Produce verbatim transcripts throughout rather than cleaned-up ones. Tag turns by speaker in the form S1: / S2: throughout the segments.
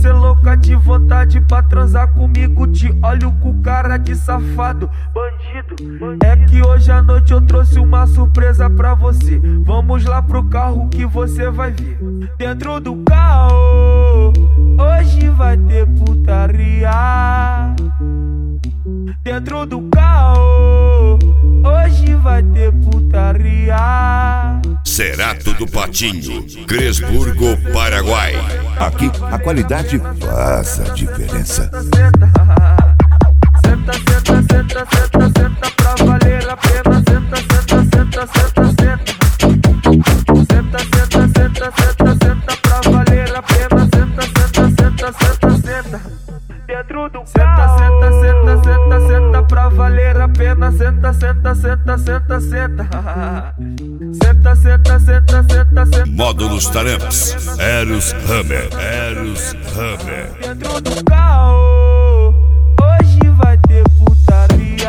S1: você louca de vontade pra transar comigo. Te olho com cara de safado, bandido. É que hoje à noite eu trouxe uma surpresa pra você. Vamos lá pro carro que você vai ver. Dentro do carro hoje vai ter putaria. Dentro do carro hoje vai ter putaria.
S2: Cerato do Patinho, Cresburgo, Paraguai.
S3: Aqui a qualidade faz a diferença.
S1: Senta, senta, senta, senta, senta pra valer a pena. Senta, senta, senta, senta, senta. Senta, senta, senta, senta, senta pra valer a pena. Senta, senta, senta, senta, senta. Dentro do senta, senta, senta, senta, senta pra valer a pena. Senta, senta, senta, senta, senta. Senta, senta, senta, senta, senta.
S2: Módulos Taramps, Eros Hammer, Eros Hammer.
S1: Dentro do carro hoje vai ter putaria.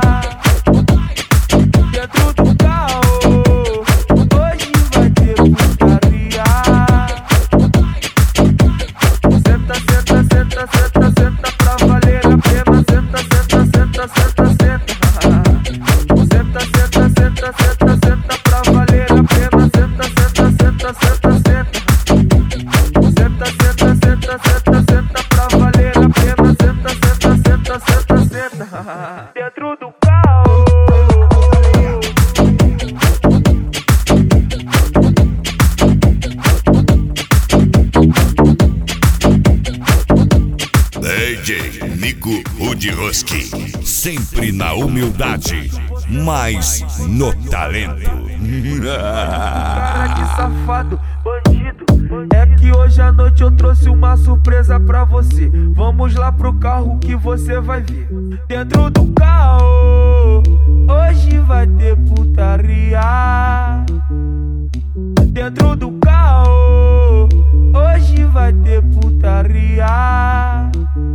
S1: Dentro do carro hoje vai ter putaria. Senta, senta, senta, senta, senta pra valer a pena. Senta, senta, senta, senta, senta. Senta, senta, senta, senta, senta pra valer a pena. Senta, senta, senta, senta, senta. Senta, senta, senta, senta, senta pra valer a pena. Senta, senta, senta, senta, senta. Dentro do carro.
S2: D J Nico Udroski, sempre na humildade, mas no talento.
S1: Cara de safado, bandido. É que hoje à noite eu trouxe uma surpresa pra você. Vamos lá pro carro que você vai ver. Dentro do carro hoje vai ter putaria. Dentro do carro hoje vai ter putaria.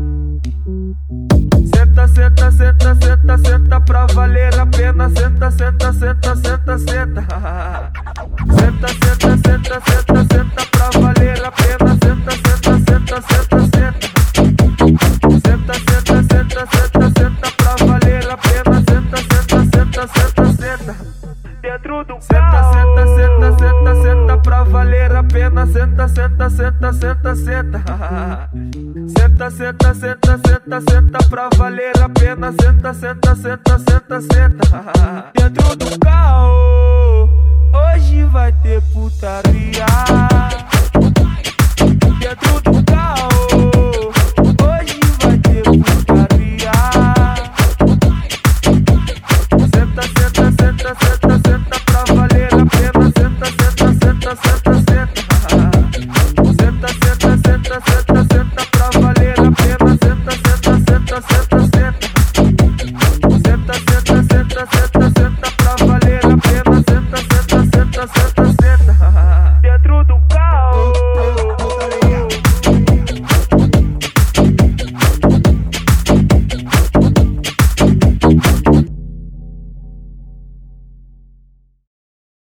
S1: Senta, senta, senta, senta, senta pra valer a pena. Senta, senta, senta, senta, senta. Senta, senta, senta, senta, senta pra valer a pena. Senta, senta, senta, senta, senta. Senta, senta, senta, senta, senta pra valer a pena. Senta, senta, senta, senta, senta. Dentro do senta, senta, senta, senta, senta pra valer a pena. Senta, senta, senta, senta, senta. Senta, senta, senta, senta, senta pra valer a pena. Senta, senta, senta, senta, senta. Dentro do carro hoje vai ter putaria.